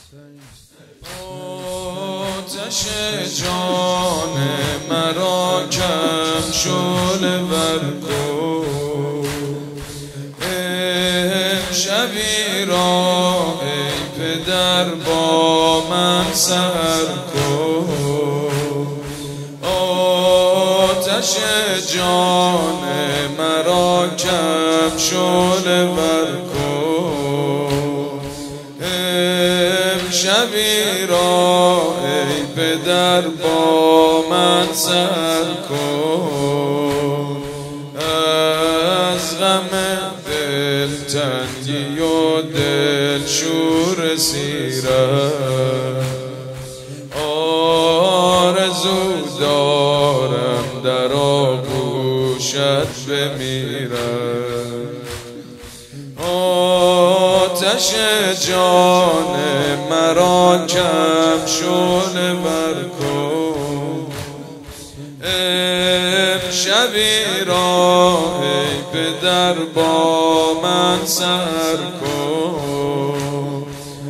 آتش جان مرا کم شعله ور کن، امشبی را ای پدر با من سحر کن. آتش جان مرا کم شعله ور کن، امشبی را ای پدر با من سحر کن. از غم دلتنگی و دلشور سیرت آرزو دارم در آغوشت بمیرم. آتش جان مرا کم شعله ور کن، امشبی را ای پدر با من سحر کن.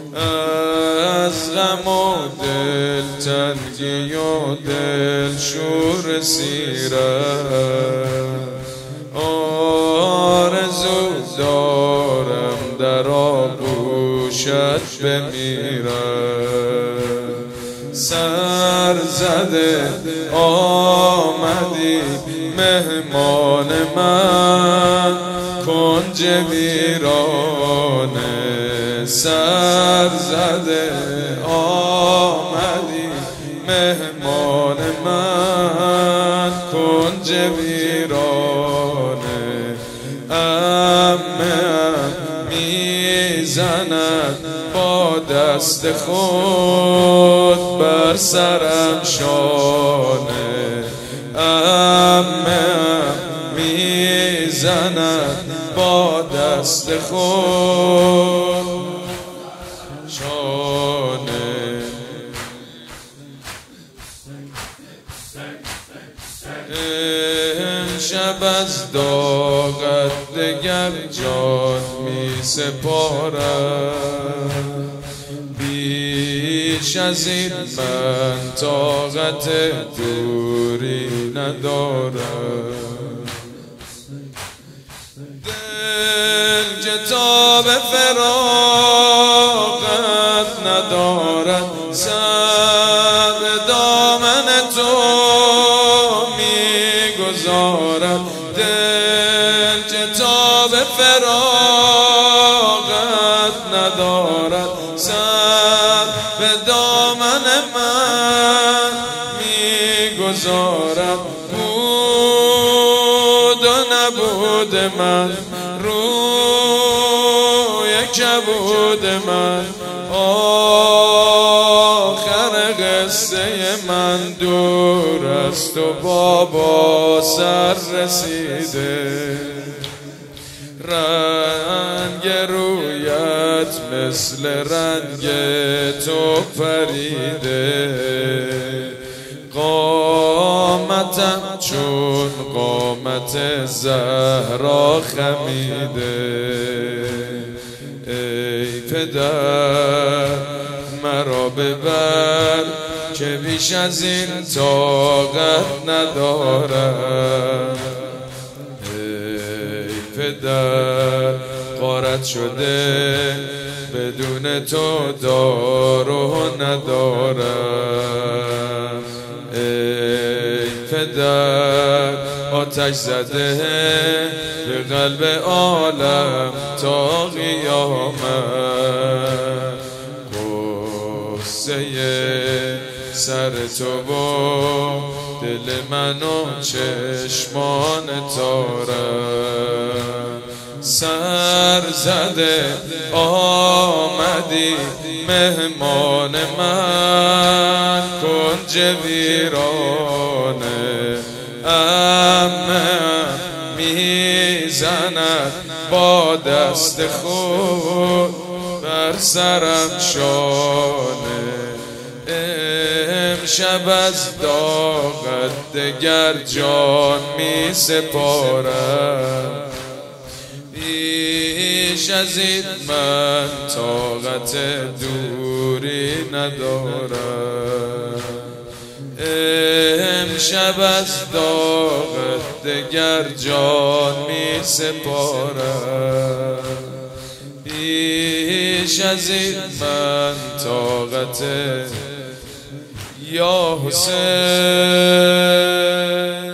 از غم و دلتنگی و دلشور سیرت آرزو دارم در آغوشت بمیرم. سر زده آمدی مهمان من کنج ویرانه، سر زده آمدی مهمان من کنج ویرانه. عمه میزند با دست خود بر سرم شانه، عمه میزند با دست خود شانه. امشب از داغت دگر جان می سپارم، بیش از این من طاقت دوری ندارم. دل کتاب فراقت ندارد، سر به دامن تو میگذارد. دل کتاب فراقت ندارد، سر به دامن من میگذارد. بود و نبود من، روی کبود من، آخر قصه من دور است و بابا سر رسیده. رنگ رویت مثل رنگ تو پریده، قامتم چون قامت زهرا خمیده. ای پدر مرا ببر که بیش از این طاقت ندارم. ای پدر غارت شده بدون تو دار و ندارم. ای پدر آتش زده به قلب عالم تا قیامت، قصه سر تو و دل من و چشمان تارم. سر زده آمدی مهمان من کنج ویرانه، عمه میزند با دست خود بر سرم شانه. امشب از داغت دگر جان می سپارم، بیش بیش از این من طاقت دوری ندارم. امشب از داغت دگر جان می سپارم. بیش از این من طاقت یا حسین